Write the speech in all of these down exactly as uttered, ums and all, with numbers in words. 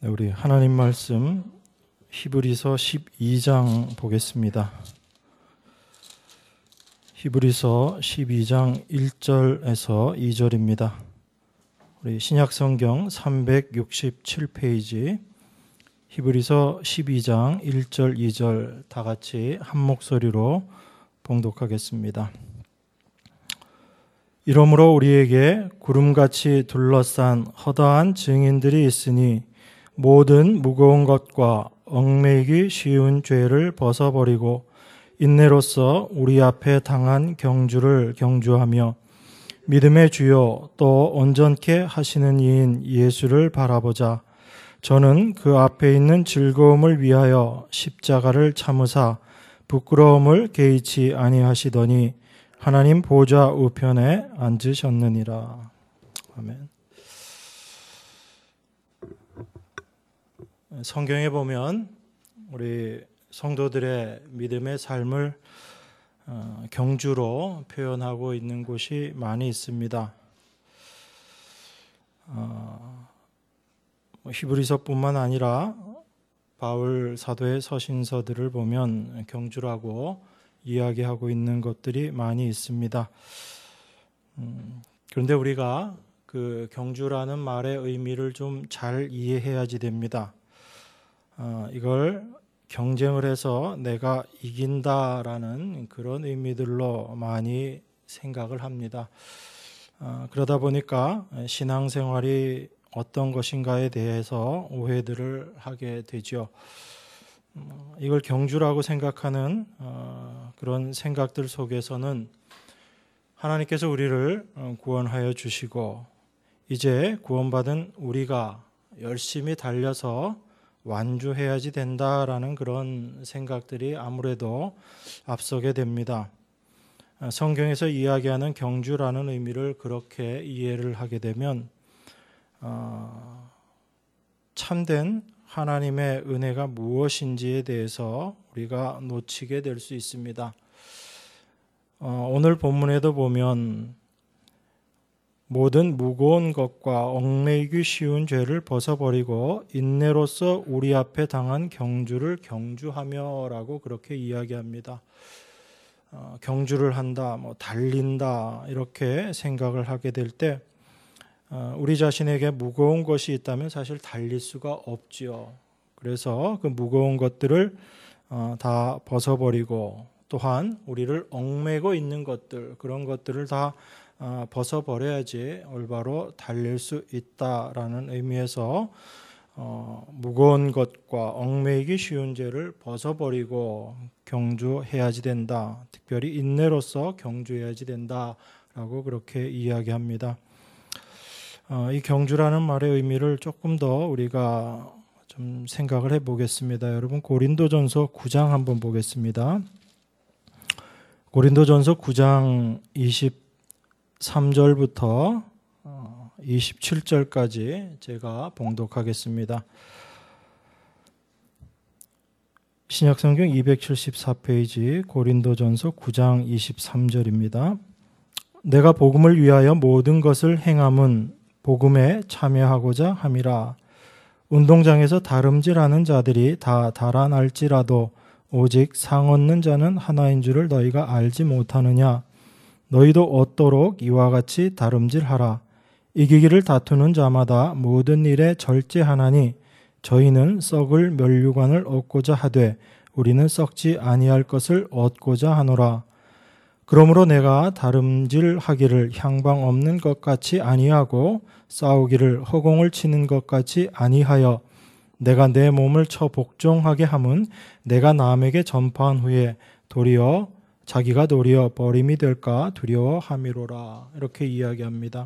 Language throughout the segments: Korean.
네, 우리 하나님 말씀 히브리서 십이 장 보겠습니다. 히브리서 십이 장 일 절에서 이 절입니다. 우리 신약성경 삼백육십칠 페이지 히브리서 십이 장 일 절 이 절 다 같이 한 목소리로 봉독하겠습니다. 이러므로 우리에게 구름같이 둘러싼 허다한 증인들이 있으니 모든 무거운 것과 얽매이기 쉬운 죄를 벗어버리고 인내로써 우리 앞에 당한 경주를 경주하며 믿음의 주요 또 온전케 하시는 이인 예수를 바라보자. 저는 그 앞에 있는 즐거움을 위하여 십자가를 참으사 부끄러움을 개의치 아니하시더니 하나님 보좌 우편에 앉으셨느니라. 아멘. 성경에 보면 우리 성도들의 믿음의 삶을 경주로 표현하고 있는 곳이 많이 있습니다. 히브리서뿐만 아니라 바울 사도의 서신서들을 보면 경주라고 이야기하고 있는 것들이 많이 있습니다. 그런데 우리가 그 경주라는 말의 의미를 좀 잘 이해해야지 됩니다. 어, 이걸 경쟁을 해서 내가 이긴다라는 그런 의미들로 많이 생각을 합니다. 어, 그러다 보니까 신앙생활이 어떤 것인가에 대해서 오해들을 하게 되죠. 어, 이걸 경주라고 생각하는 어, 그런 생각들 속에서는 하나님께서 우리를 구원하여 주시고 이제 구원받은 우리가 열심히 달려서 완주해야지 된다라는 그런 생각들이 아무래도 앞서게 됩니다. 성경에서 이야기하는 경주라는 의미를 그렇게 이해를 하게 되면 어, 참된 하나님의 은혜가 무엇인지에 대해서 우리가 놓치게 될 수 있습니다. 어, 오늘 본문에도 보면 모든 무거운 것과 얽매이기 쉬운 죄를 벗어버리고 인내로써 우리 앞에 당한 경주를 경주하며라고 그렇게 이야기합니다. 어, 경주를 한다, 뭐 달린다 이렇게 생각을 하게 될 때 어, 우리 자신에게 무거운 것이 있다면 사실 달릴 수가 없지요. 그래서 그 무거운 것들을 어, 다 벗어버리고 또한 우리를 얽매고 있는 것들 그런 것들을 다 어, 벗어버려야지 올바로 달릴 수 있다라는 의미에서 어, 무거운 것과 얽매이기 쉬운 죄를 벗어버리고 경주해야지 된다. 특별히 인내로서 경주해야지 된다라고 그렇게 이야기합니다. 어, 이 경주라는 말의 의미를 조금 더 우리가 좀 생각을 해보겠습니다. 여러분 고린도전서 구 장 한번 보겠습니다. 고린도전서 구 장 이십삼 절부터 이십칠 절까지 제가 봉독하겠습니다. 신약성경 이백칠십사 페이지 고린도전서 구 장 이십삼 절입니다. 내가 복음을 위하여 모든 것을 행함은 복음에 참여하고자 함이라. 운동장에서 다름질하는 자들이 다 달아날지라도 오직 상 얻는 자는 하나인 줄을 너희가 알지 못하느냐. 너희도 얻도록 이와 같이 다름질하라. 이기기를 다투는 자마다 모든 일에 절제하나니 저희는 썩을 면류관을 얻고자 하되 우리는 썩지 아니할 것을 얻고자 하노라. 그러므로 내가 다름질하기를 향방 없는 것 같이 아니하고 싸우기를 허공을 치는 것 같이 아니하여 내가 내 몸을 쳐 복종하게 함은 내가 남에게 전파한 후에 도리어 자기가 도리어 버림이 될까 두려워함이로라. 이렇게 이야기합니다.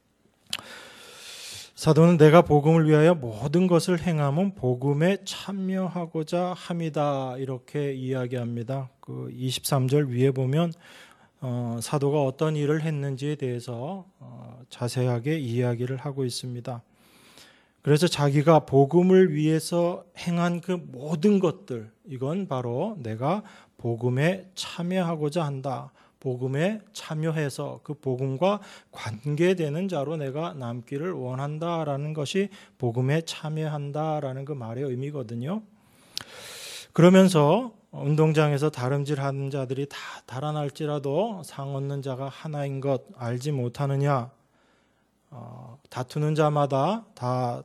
사도는 내가 복음을 위하여 모든 것을 행함은 복음에 참여하고자 함이다. 이렇게 이야기합니다. 그 이십삼 절 위에 보면 어, 사도가 어떤 일을 했는지에 대해서 어, 자세하게 이야기를 하고 있습니다. 그래서 자기가 복음을 위해서 행한 그 모든 것들 이건 바로 내가 복음에 참여하고자 한다. 복음에 참여해서 그 복음과 관계되는 자로 내가 남기를 원한다라는 것이 복음에 참여한다라는 그 말의 의미거든요. 그러면서 운동장에서 다름질하는 자들이 다 달아날지라도 상 얻는 자가 하나인 것 알지 못하느냐. 어, 다투는 자마다 다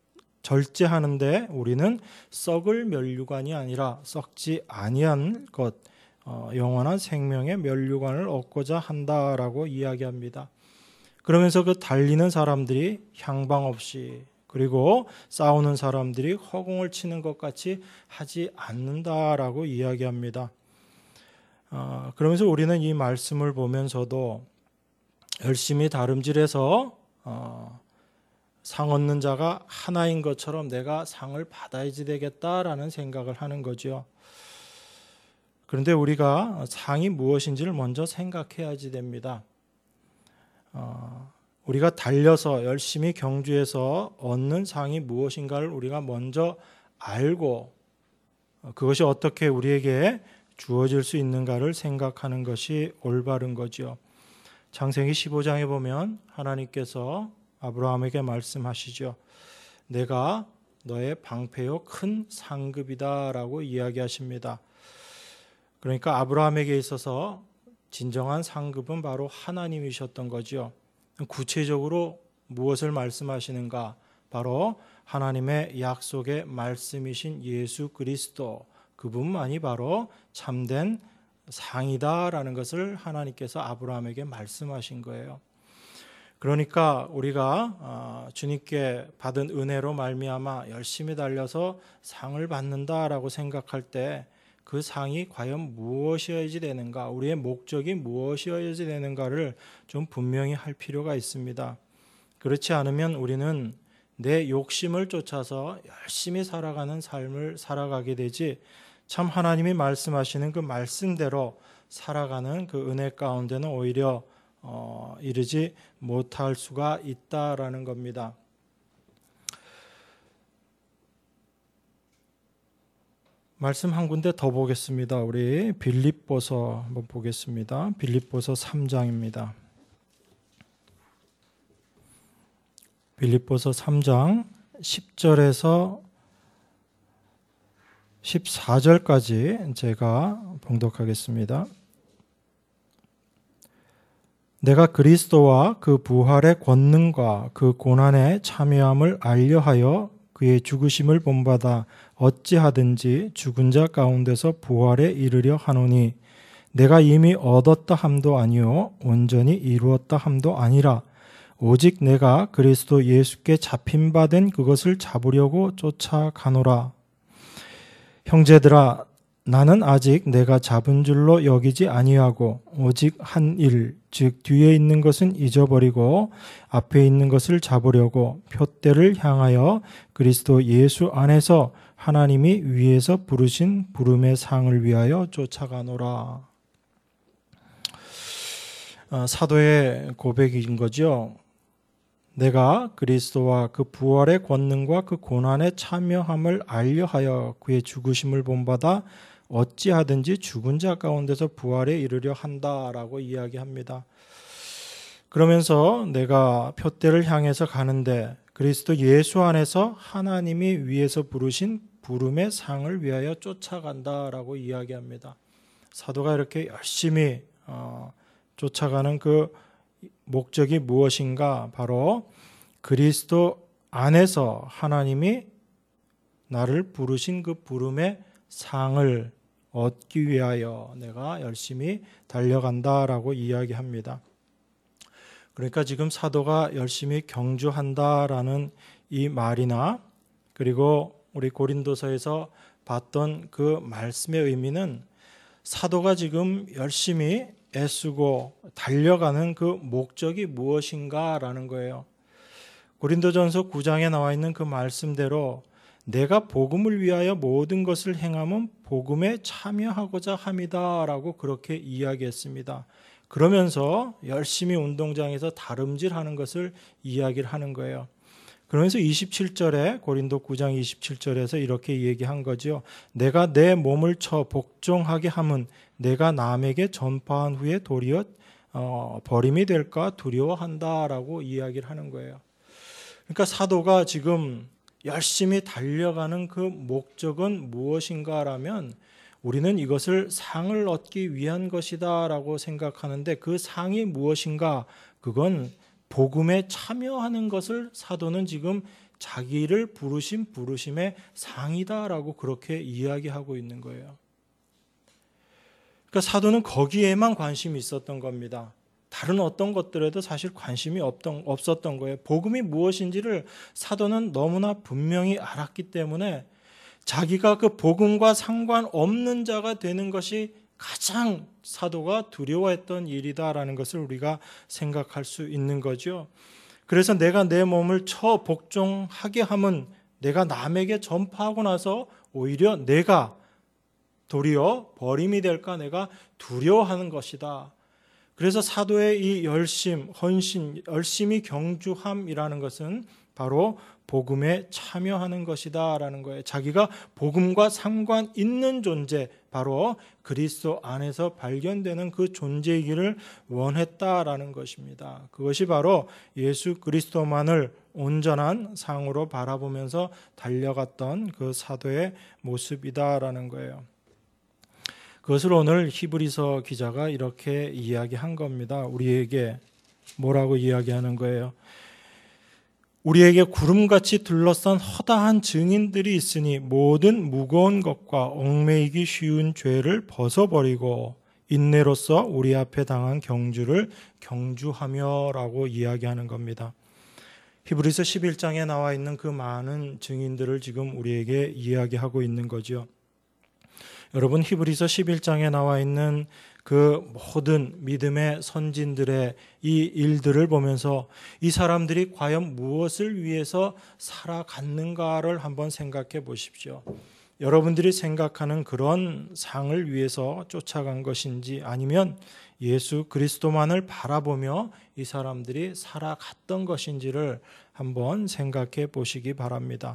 절제하는데 우리는 썩을 면류관이 아니라 썩지 아니한 것, 어, 영원한 생명의 면류관을 얻고자 한다라고 이야기합니다. 그러면서 그 달리는 사람들이 향방 없이, 그리고 싸우는 사람들이 허공을 치는 것 같이 하지 않는다라고 이야기합니다. 어, 그러면서 우리는 이 말씀을 보면서도 열심히 다름질해서 어, 상 얻는 자가 하나인 것처럼 내가 상을 받아야지 되겠다라는 생각을 하는 거죠. 그런데 우리가 상이 무엇인지를 먼저 생각해야지 됩니다. 어, 우리가 달려서 열심히 경주해서 얻는 상이 무엇인가를 우리가 먼저 알고 그것이 어떻게 우리에게 주어질 수 있는가를 생각하는 것이 올바른 거죠. 창세기 십오 장에 보면 하나님께서 아브라함에게 말씀하시죠. 내가 너의 방패요 큰 상급이다라고 이야기하십니다. 그러니까 아브라함에게 있어서 진정한 상급은 바로 하나님이셨던 거죠. 구체적으로 무엇을 말씀하시는가? 바로 하나님의 약속의 말씀이신 예수 그리스도, 그분만이 바로 참된 상이다라는 것을 하나님께서 아브라함에게 말씀하신 거예요. 그러니까 우리가 주님께 받은 은혜로 말미암아 열심히 달려서 상을 받는다라고 생각할 때 그 상이 과연 무엇이어야지 되는가, 우리의 목적이 무엇이어야지 되는가를 좀 분명히 할 필요가 있습니다. 그렇지 않으면 우리는 내 욕심을 쫓아서 열심히 살아가는 삶을 살아가게 되지, 참 하나님이 말씀하시는 그 말씀대로 살아가는 그 은혜 가운데는 오히려 어, 이르지 못할 수가 있다라는 겁니다. 말씀 한 군데 더 보겠습니다. 우리 빌립보서 한번 보겠습니다. 빌립보서 삼 장입니다. 빌립보서 삼 장 십 절에서 십사 절까지 제가 봉독하겠습니다. 내가 그리스도와 그 부활의 권능과 그 고난의 참여함을 알려하여 그의 죽으심을 본받아 어찌하든지 죽은 자 가운데서 부활에 이르려 하노니 내가 이미 얻었다 함도 아니요 온전히 이루었다 함도 아니라 오직 내가 그리스도 예수께 잡힌 바 된 그것을 잡으려고 쫓아가노라. 형제들아, 나는 아직 내가 잡은 줄로 여기지 아니하고 오직 한 일, 즉 뒤에 있는 것은 잊어버리고 앞에 있는 것을 잡으려고 표대를 향하여 그리스도 예수 안에서 하나님이 위에서 부르신 부름의 상을 위하여 쫓아가노라. 사도의 고백인 거죠. 내가 그리스도와 그 부활의 권능과 그 고난의 참여함을 알려하여 그의 죽으심을 본받아 어찌하든지 죽은 자 가운데서 부활에 이르려 한다라고 이야기합니다. 그러면서 내가 표대를 향해서 가는데 그리스도 예수 안에서 하나님이 위에서 부르신 부름의 상을 위하여 쫓아간다라고 이야기합니다. 사도가 이렇게 열심히 어, 쫓아가는 그 목적이 무엇인가? 바로 그리스도 안에서 하나님이 나를 부르신 그 부름의 상을 얻기 위하여 내가 열심히 달려간다라고 이야기합니다. 그러니까 지금 사도가 열심히 경주한다라는 이 말이나 그리고 우리 고린도서에서 봤던 그 말씀의 의미는 사도가 지금 열심히 애쓰고 달려가는 그 목적이 무엇인가라는 거예요. 고린도전서 구 장에 나와 있는 그 말씀대로 내가 복음을 위하여 모든 것을 행함은 복음에 참여하고자 함이다라고 그렇게 이야기했습니다. 그러면서 열심히 운동장에서 다름질하는 것을 이야기를 하는 거예요. 그러면서 이십칠 절에 고린도 구 장 이십칠 절에서 이렇게 얘기한 거죠. 내가 내 몸을 쳐 복종하게 함은 내가 남에게 전파한 후에 도리어 어, 버림이 될까 두려워한다라고 이야기를 하는 거예요. 그러니까 사도가 지금 열심히 달려가는 그 목적은 무엇인가라면 우리는 이것을 상을 얻기 위한 것이다라고 생각하는데 그 상이 무엇인가? 그건 복음에 참여하는 것을 사도는 지금 자기를 부르신 부르심의 상이다라고 그렇게 이야기하고 있는 거예요. 그러니까 사도는 거기에만 관심이 있었던 겁니다. 다른 어떤 것들에도 사실 관심이 없던, 없었던 거예요. 복음이 무엇인지를 사도는 너무나 분명히 알았기 때문에 자기가 그 복음과 상관없는 자가 되는 것이 가장 사도가 두려워했던 일이다라는 것을 우리가 생각할 수 있는 거죠. 그래서 내가 내 몸을 쳐 복종하게 함은 내가 남에게 전파하고 나서 오히려 내가 도리어 버림이 될까 내가 두려워하는 것이다. 그래서 사도의 이 열심, 헌신, 열심히 경주함이라는 것은 바로 복음에 참여하는 것이다라는 거예요. 자기가 복음과 상관 있는 존재, 바로 그리스도 안에서 발견되는 그 존재이기를 원했다라는 것입니다. 그것이 바로 예수 그리스도만을 온전한 상으로 바라보면서 달려갔던 그 사도의 모습이다라는 거예요. 그것을 오늘 히브리서 기자가 이렇게 이야기한 겁니다. 우리에게 뭐라고 이야기하는 거예요? 우리에게 구름같이 둘러싼 허다한 증인들이 있으니 모든 무거운 것과 얽매이기 쉬운 죄를 벗어버리고 인내로서 우리 앞에 당한 경주를 경주하며라고 이야기하는 겁니다. 히브리서 십일 장에 나와 있는 그 많은 증인들을 지금 우리에게 이야기하고 있는 거죠. 여러분, 히브리서 십일 장에 나와 있는 그 모든 믿음의 선진들의 이 일들을 보면서 이 사람들이 과연 무엇을 위해서 살아갔는가를 한번 생각해 보십시오. 여러분들이 생각하는 그런 상을 위해서 쫓아간 것인지 아니면 예수 그리스도만을 바라보며 이 사람들이 살아갔던 것인지를 한번 생각해 보시기 바랍니다.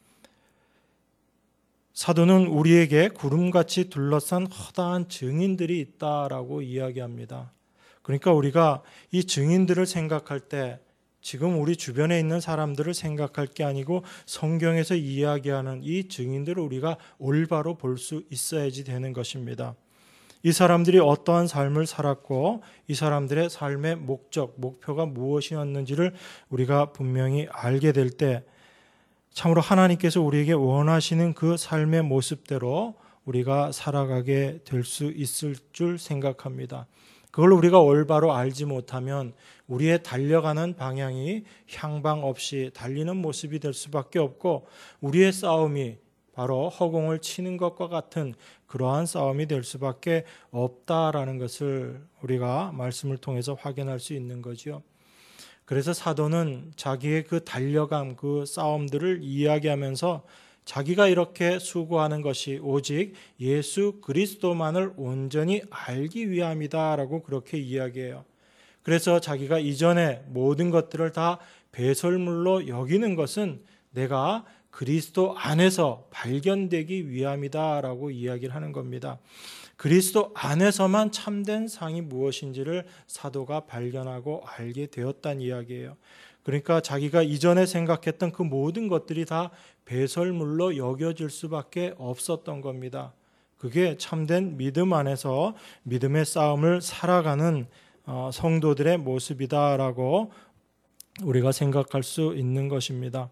사도는 우리에게 구름같이 둘러싼 허다한 증인들이 있다라고 이야기합니다. 그러니까 우리가 이 증인들을 생각할 때 지금 우리 주변에 있는 사람들을 생각할 게 아니고 성경에서 이야기하는 이 증인들을 우리가 올바로 볼 수 있어야지 되는 것입니다. 이 사람들이 어떠한 삶을 살았고 이 사람들의 삶의 목적, 목표가 무엇이었는지를 우리가 분명히 알게 될 때 참으로 하나님께서 우리에게 원하시는 그 삶의 모습대로 우리가 살아가게 될 수 있을 줄 생각합니다. 그걸 우리가 올바로 알지 못하면 우리의 달려가는 방향이 향방 없이 달리는 모습이 될 수밖에 없고 우리의 싸움이 바로 허공을 치는 것과 같은 그러한 싸움이 될 수밖에 없다라는 것을 우리가 말씀을 통해서 확인할 수 있는 거죠. 그래서 사도는 자기의 그 달려감, 그 싸움들을 이야기하면서 자기가 이렇게 수고하는 것이 오직 예수 그리스도만을 온전히 알기 위함이다라고 그렇게 이야기해요. 그래서 자기가 이전에 모든 것들을 다 배설물로 여기는 것은 내가 그리스도 안에서 발견되기 위함이다라고 이야기를 하는 겁니다. 그리스도 안에서만 참된 상이 무엇인지를 사도가 발견하고 알게 되었다는 이야기예요. 그러니까 자기가 이전에 생각했던 그 모든 것들이 다 배설물로 여겨질 수밖에 없었던 겁니다. 그게 참된 믿음 안에서 믿음의 싸움을 살아가는 성도들의 모습이다라고 우리가 생각할 수 있는 것입니다.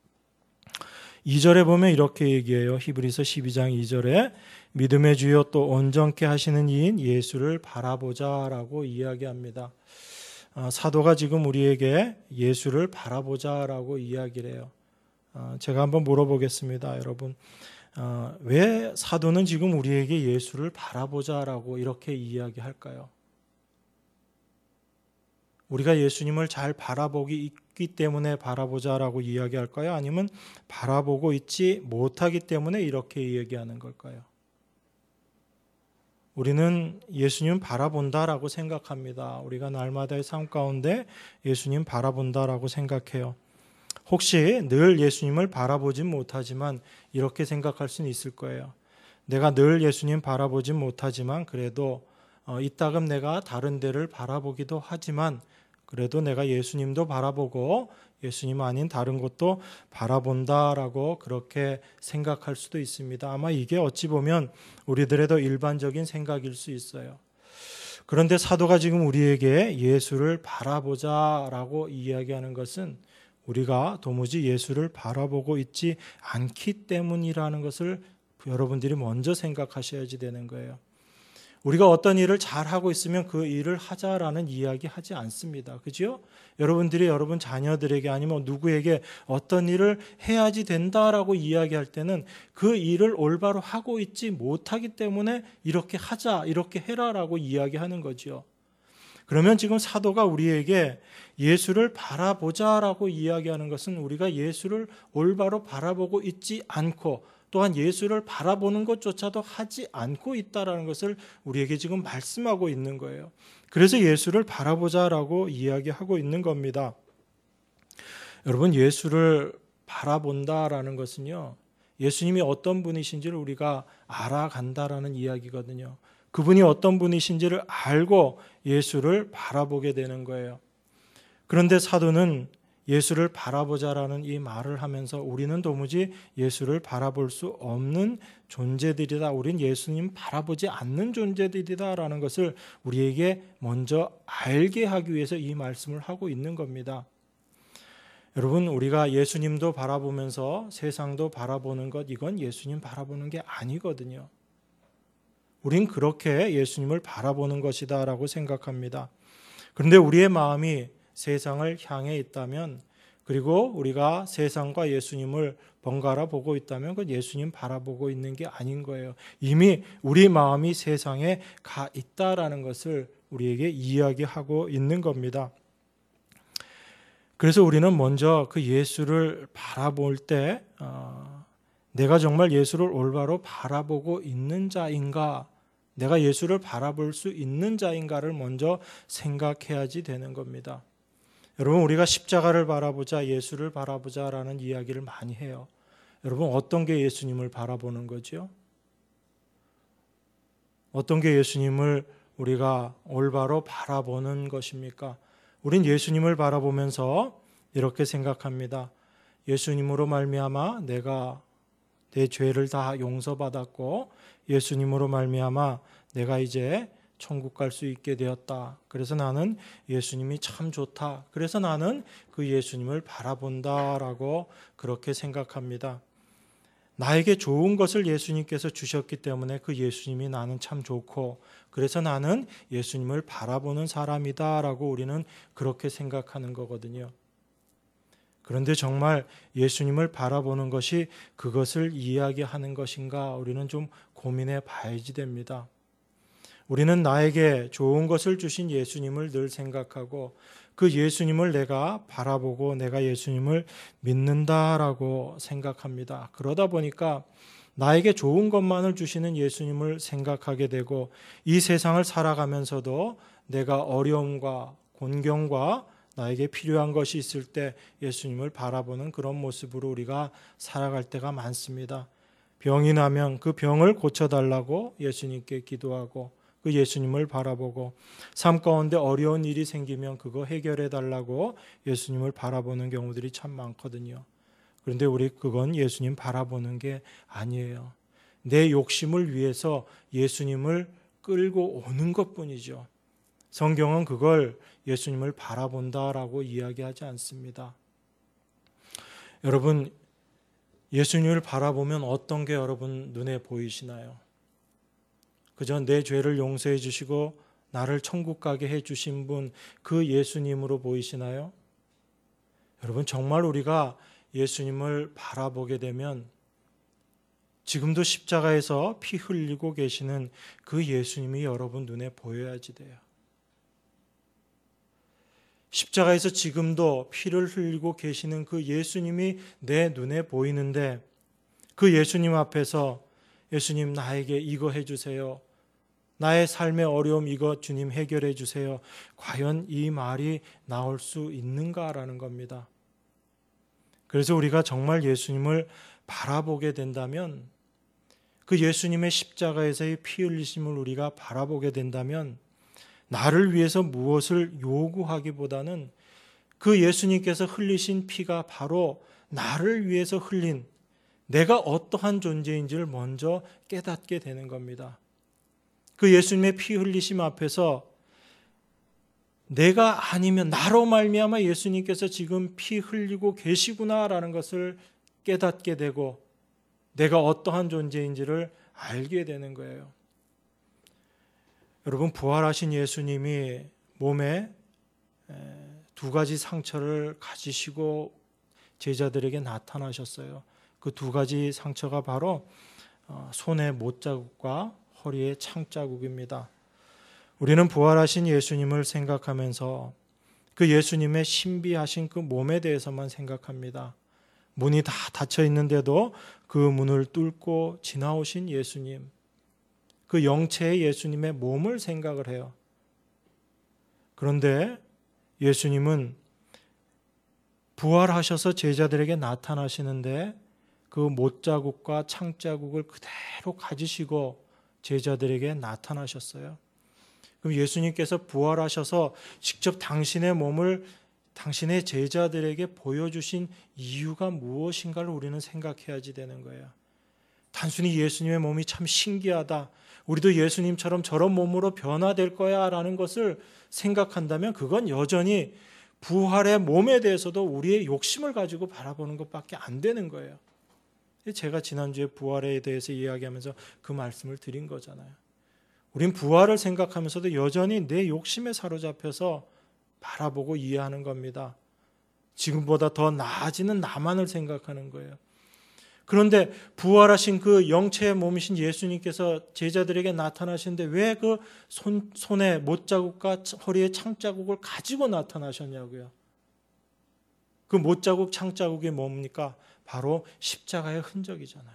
이 절에 보면 이렇게 얘기해요. 히브리서 십이 장 이 절에 믿음의 주요 또 온전케 하시는 이인 예수를 바라보자라고 이야기합니다. 사도가 지금 우리에게 예수를 바라보자라고 이야기를 해요. 제가 한번 물어보겠습니다. 여러분, 왜 사도는 지금 우리에게 예수를 바라보자라고 이렇게 이야기할까요? 우리가 예수님을 잘 바라보기 있기 때문에 바라보자라고 이야기할까요? 아니면 바라보고 있지 못하기 때문에 이렇게 이야기하는 걸까요? 우리는 예수님 바라본다라고 생각합니다. 우리가 날마다의 삶 가운데 예수님 바라본다라고 생각해요. 혹시 늘 예수님을 바라보진 못하지만 이렇게 생각할 수는 있을 거예요. 내가 늘 예수님 바라보진 못하지만 그래도 어, 이따금 내가 다른 데를 바라보기도 하지만 그래도 내가 예수님도 바라보고 예수님 아닌 다른 곳도 바라본다라고 그렇게 생각할 수도 있습니다. 아마 이게 어찌 보면 우리들의 더 일반적인 생각일 수 있어요. 그런데 사도가 지금 우리에게 예수를 바라보자라고 이야기하는 것은 우리가 도무지 예수를 바라보고 있지 않기 때문이라는 것을 여러분들이 먼저 생각하셔야지 되는 거예요. 우리가 어떤 일을 잘하고 있으면 그 일을 하자라는 이야기 하지 않습니다. 그죠? 여러분들이 여러분 자녀들에게 아니면 누구에게 어떤 일을 해야지 된다라고 이야기할 때는 그 일을 올바로 하고 있지 못하기 때문에 이렇게 하자, 이렇게 해라라고 이야기하는 거죠. 그러면 지금 사도가 우리에게 예수를 바라보자라고 이야기하는 것은 우리가 예수를 올바로 바라보고 있지 않고 또한 예수를 바라보는 것조차도 하지 않고 있다는 것을 우리에게 지금 말씀하고 있는 거예요. 그래서 예수를 바라보자라고 이야기하고 있는 겁니다. 여러분, 예수를 바라본다라는 것은요, 예수님이 어떤 분이신지를 우리가 알아간다라는 이야기거든요. 그분이 어떤 분이신지를 알고 예수를 바라보게 되는 거예요. 그런데 사도는 예수를 바라보자라는 이 말을 하면서 우리는 도무지 예수를 바라볼 수 없는 존재들이다. 우린 예수님 바라보지 않는 존재들이다라는 것을 우리에게 먼저 알게 하기 위해서 이 말씀을 하고 있는 겁니다. 여러분, 우리가 예수님도 바라보면서 세상도 바라보는 것, 이건 예수님 바라보는 게 아니거든요. 우린 그렇게 예수님을 바라보는 것이다라고 생각합니다. 그런데 우리의 마음이 세상을 향해 있다면, 그리고 우리가 세상과 예수님을 번갈아 보고 있다면 그건 예수님 바라보고 있는 게 아닌 거예요. 이미 우리 마음이 세상에 가 있다라는 것을 우리에게 이야기하고 있는 겁니다. 그래서 우리는 먼저 그 예수를 바라볼 때 어, 내가 정말 예수를 올바로 바라보고 있는 자인가, 내가 예수를 바라볼 수 있는 자인가를 먼저 생각해야지 되는 겁니다. 여러분, 우리가 십자가를 바라보자, 예수를 바라보자라는 이야기를 많이 해요. 여러분, 어떤 게 예수님을 바라보는 거죠? 어떤 게 예수님을 우리가 올바로 바라보는 것입니까? 우린 예수님을 바라보면서 이렇게 생각합니다. 예수님으로 말미암아 내가 내 죄를 다 용서받았고 예수님으로 말미암아 내가 이제 천국 갈 수 있게 되었다. 그래서 나는 예수님이 참 좋다. 그래서 나는 그 예수님을 바라본다라고 그렇게 생각합니다. 나에게 좋은 것을 예수님께서 주셨기 때문에 그 예수님이 나는 참 좋고 그래서 나는 예수님을 바라보는 사람이다라고 우리는 그렇게 생각하는 거거든요. 그런데 정말 예수님을 바라보는 것이 그것을 이야기하는 것인가 우리는 좀 고민해 봐야지 됩니다. 우리는 나에게 좋은 것을 주신 예수님을 늘 생각하고 그 예수님을 내가 바라보고 내가 예수님을 믿는다라고 생각합니다. 그러다 보니까 나에게 좋은 것만을 주시는 예수님을 생각하게 되고 이 세상을 살아가면서도 내가 어려움과 곤경과 나에게 필요한 것이 있을 때 예수님을 바라보는 그런 모습으로 우리가 살아갈 때가 많습니다. 병이 나면 그 병을 고쳐달라고 예수님께 기도하고 그 예수님을 바라보고 삶 가운데 어려운 일이 생기면 그거 해결해 달라고 예수님을 바라보는 경우들이 참 많거든요. 그런데 우리 그건 예수님 바라보는 게 아니에요. 내 욕심을 위해서 예수님을 끌고 오는 것뿐이죠. 성경은 그걸 예수님을 바라본다라고 이야기하지 않습니다. 여러분, 예수님을 바라보면 어떤 게 여러분 눈에 보이시나요? 그저 내 죄를 용서해 주시고 나를 천국 가게 해 주신 분, 그 예수님으로 보이시나요? 여러분, 정말 우리가 예수님을 바라보게 되면 지금도 십자가에서 피 흘리고 계시는 그 예수님이 여러분 눈에 보여야지 돼요. 십자가에서 지금도 피를 흘리고 계시는 그 예수님이 내 눈에 보이는데 그 예수님 앞에서 예수님 나에게 이거 해주세요. 나의 삶의 어려움 이거 주님 해결해 주세요. 과연 이 말이 나올 수 있는가라는 겁니다. 그래서 우리가 정말 예수님을 바라보게 된다면, 그 예수님의 십자가에서의 피 흘리심을 우리가 바라보게 된다면, 나를 위해서 무엇을 요구하기보다는 그 예수님께서 흘리신 피가 바로 나를 위해서 흘린, 내가 어떠한 존재인지를 먼저 깨닫게 되는 겁니다. 그 예수님의 피 흘리심 앞에서 내가 아니면 나로 말미암아 예수님께서 지금 피 흘리고 계시구나라는 것을 깨닫게 되고 내가 어떠한 존재인지를 알게 되는 거예요. 여러분, 부활하신 예수님이 몸에 두 가지 상처를 가지시고 제자들에게 나타나셨어요. 그 두 가지 상처가 바로 손에 못자국과 허리에 창자국입니다. 우리는 부활하신 예수님을 생각하면서 그 예수님의 신비하신 그 몸에 대해서만 생각합니다. 문이 다 닫혀 있는데도 그 문을 뚫고 지나오신 예수님, 그 영체의 예수님의 몸을 생각을 해요. 그런데 예수님은 부활하셔서 제자들에게 나타나시는데 그 못자국과 창자국을 그대로 가지시고 제자들에게 나타나셨어요. 그럼 예수님께서 부활하셔서 직접 당신의 몸을 당신의 제자들에게 보여주신 이유가 무엇인가를 우리는 생각해야지 되는 거예요. 단순히 예수님의 몸이 참 신기하다, 우리도 예수님처럼 저런 몸으로 변화될 거야 라는 것을 생각한다면 그건 여전히 부활의 몸에 대해서도 우리의 욕심을 가지고 바라보는 것밖에 안 되는 거예요. 제가 지난주에 부활에 대해서 이야기하면서 그 말씀을 드린 거잖아요. 우린 부활을 생각하면서도 여전히 내 욕심에 사로잡혀서 바라보고 이해하는 겁니다. 지금보다 더 나아지는 나만을 생각하는 거예요. 그런데 부활하신 그 영체의 몸이신 예수님께서 제자들에게 나타나시는데 왜 그 손, 손에 못자국과 허리에 창자국을 가지고 나타나셨냐고요. 그 못자국, 창자국이 뭡니까? 바로 십자가의 흔적이잖아요.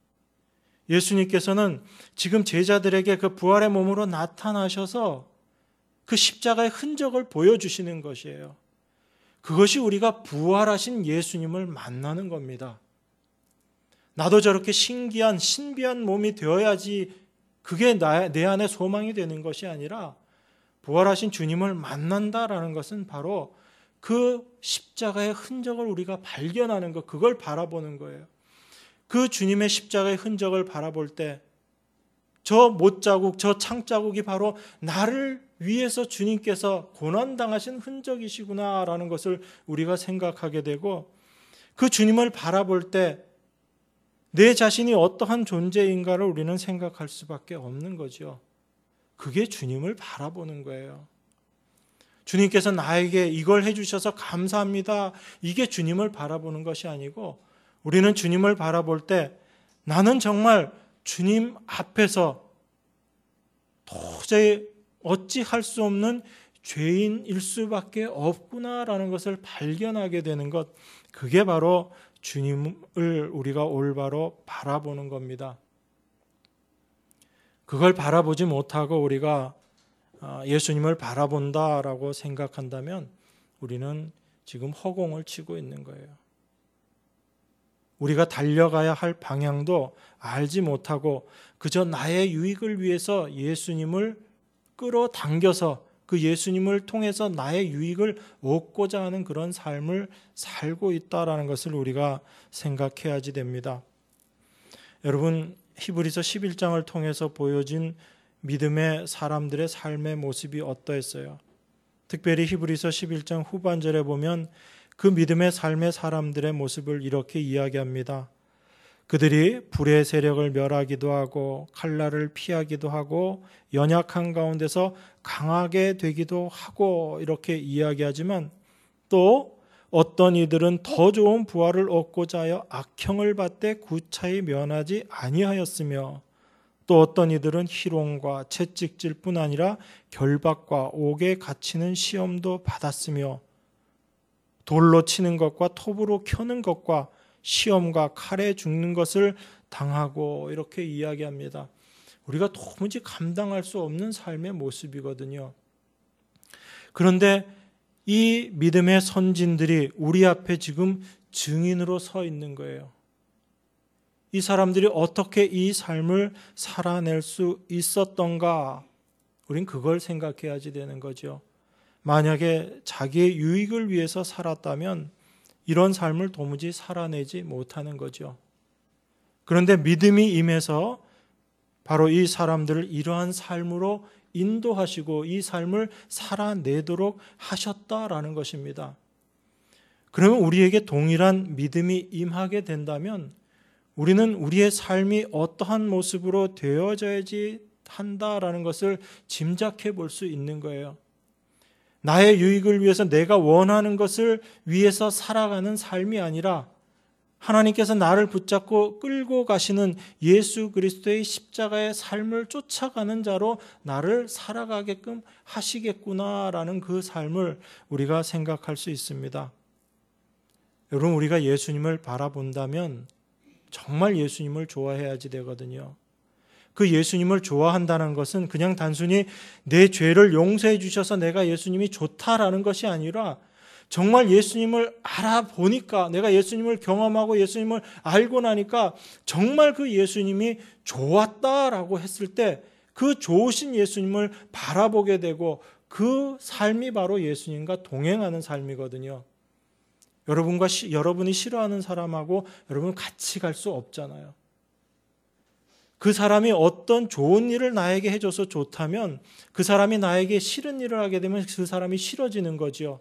예수님께서는 지금 제자들에게 그 부활의 몸으로 나타나셔서 그 십자가의 흔적을 보여주시는 것이에요. 그것이 우리가 부활하신 예수님을 만나는 겁니다. 나도 저렇게 신기한 신비한 몸이 되어야지 그게 내 안에 소망이 되는 것이 아니라 부활하신 주님을 만난다라는 것은 바로 그 십자가의 흔적을 우리가 발견하는 것, 그걸 바라보는 거예요. 그 주님의 십자가의 흔적을 바라볼 때 저 못자국, 저 창자국이 바로 나를 위해서 주님께서 고난당하신 흔적이시구나라는 것을 우리가 생각하게 되고, 그 주님을 바라볼 때 내 자신이 어떠한 존재인가를 우리는 생각할 수밖에 없는 거죠. 그게 주님을 바라보는 거예요. 주님께서 나에게 이걸 해주셔서 감사합니다, 이게 주님을 바라보는 것이 아니고, 우리는 주님을 바라볼 때 나는 정말 주님 앞에서 도저히 어찌할 수 없는 죄인일 수밖에 없구나라는 것을 발견하게 되는 것, 그게 바로 주님을 우리가 올바로 바라보는 겁니다. 그걸 바라보지 못하고 우리가 예수님을 바라본다라고 생각한다면 우리는 지금 허공을 치고 있는 거예요. 우리가 달려가야 할 방향도 알지 못하고 그저 나의 유익을 위해서 예수님을 끌어당겨서 그 예수님을 통해서 나의 유익을 얻고자 하는 그런 삶을 살고 있다라는 것을 우리가 생각해야지 됩니다. 여러분, 히브리서 십일 장을 통해서 보여진 믿음의 사람들의 삶의 모습이 어떠했어요? 특별히 히브리서 십일 장 후반절에 보면 그 믿음의 삶의 사람들의 모습을 이렇게 이야기합니다. 그들이 불의 세력을 멸하기도 하고 칼날을 피하기도 하고 연약한 가운데서 강하게 되기도 하고 이렇게 이야기하지만, 또 어떤 이들은 더 좋은 부활을 얻고자 하여 악형을 받되 구차히 면하지 아니하였으며, 또 어떤 이들은 희롱과 채찍질 뿐 아니라 결박과 옥에 갇히는 시험도 받았으며, 돌로 치는 것과 톱으로 켜는 것과 시험과 칼에 죽는 것을 당하고 이렇게 이야기합니다. 우리가 도무지 감당할 수 없는 삶의 모습이거든요. 그런데 이 믿음의 선진들이 우리 앞에 지금 증인으로 서 있는 거예요. 이 사람들이 어떻게 이 삶을 살아낼 수 있었던가? 우린 그걸 생각해야지 되는 거죠. 만약에 자기의 유익을 위해서 살았다면 이런 삶을 도무지 살아내지 못하는 거죠. 그런데 믿음이 임해서 바로 이 사람들을 이러한 삶으로 인도하시고 이 삶을 살아내도록 하셨다라는 것입니다. 그러면 우리에게 동일한 믿음이 임하게 된다면 우리는 우리의 삶이 어떠한 모습으로 되어져야지 한다라는 것을 짐작해 볼 수 있는 거예요. 나의 유익을 위해서 내가 원하는 것을 위해서 살아가는 삶이 아니라 하나님께서 나를 붙잡고 끌고 가시는 예수 그리스도의 십자가의 삶을 쫓아가는 자로 나를 살아가게끔 하시겠구나라는 그 삶을 우리가 생각할 수 있습니다. 여러분, 우리가 예수님을 바라본다면 정말 예수님을 좋아해야지 되거든요. 그 예수님을 좋아한다는 것은 그냥 단순히 내 죄를 용서해 주셔서 내가 예수님이 좋다라는 것이 아니라 정말 예수님을 알아보니까, 내가 예수님을 경험하고 예수님을 알고 나니까 정말 그 예수님이 좋았다라고 했을 때 그 좋으신 예수님을 바라보게 되고 그 삶이 바로 예수님과 동행하는 삶이거든요. 여러분과 시, 여러분이 싫어하는 사람하고 여러분 같이 갈 수 없잖아요. 그 사람이 어떤 좋은 일을 나에게 해줘서 좋다면 그 사람이 나에게 싫은 일을 하게 되면 그 사람이 싫어지는 거죠.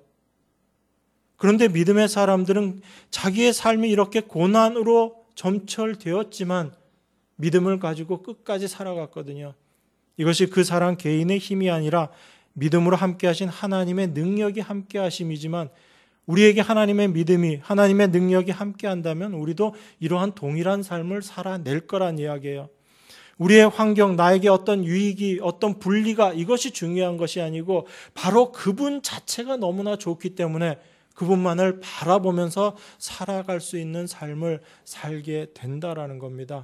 그런데 믿음의 사람들은 자기의 삶이 이렇게 고난으로 점철되었지만 믿음을 가지고 끝까지 살아갔거든요. 이것이 그 사람 개인의 힘이 아니라 믿음으로 함께 하신 하나님의 능력이 함께 하심이지만 우리에게 하나님의 믿음이, 하나님의 능력이 함께 한다면 우리도 이러한 동일한 삶을 살아낼 거란 이야기예요. 우리의 환경, 나에게 어떤 유익이, 어떤 분리가 이것이 중요한 것이 아니고 바로 그분 자체가 너무나 좋기 때문에 그분만을 바라보면서 살아갈 수 있는 삶을 살게 된다라는 겁니다.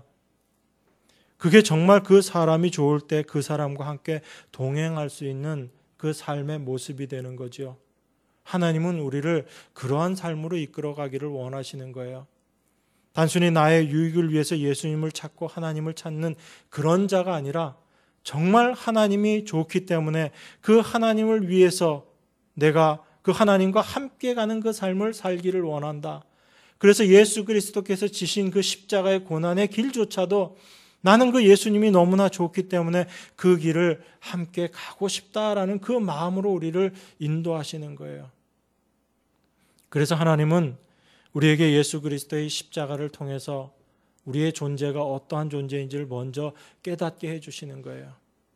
그게 정말 그 사람이 좋을 때 그 사람과 함께 동행할 수 있는 그 삶의 모습이 되는 거죠. 하나님은 우리를 그러한 삶으로 이끌어가기를 원하시는 거예요. 단순히 나의 유익을 위해서 예수님을 찾고 하나님을 찾는 그런 자가 아니라 정말 하나님이 좋기 때문에 그 하나님을 위해서 내가 그 하나님과 함께 가는 그 삶을 살기를 원한다. 그래서 예수 그리스도께서 지신 그 십자가의 고난의 길조차도 나는 그 예수님이 너무나 좋기 때문에 그 길을 함께 가고 싶다라는 그 마음으로 우리를 인도하시는 거예요. 그래서 하나님은 우리에게 예수 그리스도의 십자가를 통해서 우리의 존재가 어떠한 존재인지를 먼저 깨닫게 해주시는 거예요.